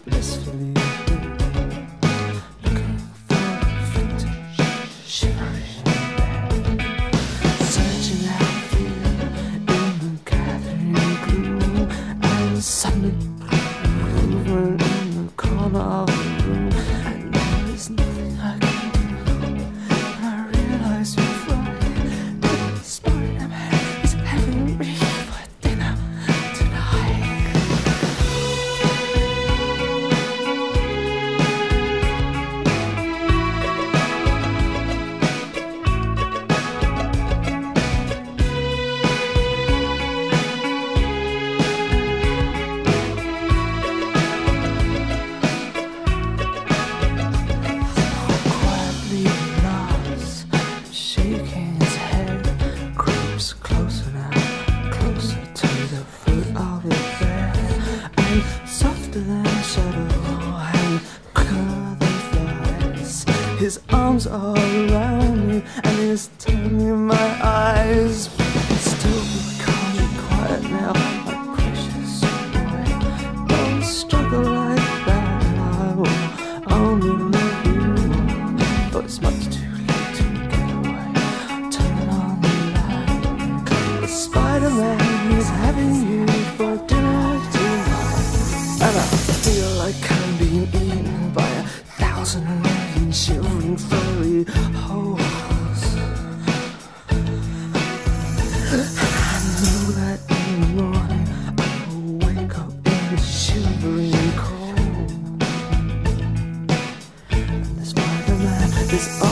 blissfully looking for vintage shivering bed, searching out fear in the gathering gloom, and suddenly movement in the corner of the room, and there is nothing I can do. And I realize we're flying, but Spider-Man is having me for dinner tonight. Quietly nods, shaking his head, creeps closer now, closer to the foot of his bed, and softer than a shadow and quicker than flies. His arms are around me and he's turning my eyes. Still calm and quiet now, my precious boy. Don't struggle like that, I will only love you more. But it's much too late to get away. Turn on the light. The Spider-Man is having you for dinner tonight. And I feel like I'm being eaten by 1,000 million shivering furry holes. I know that in the morning I will wake up in the shivering cold. And the Spider-Man is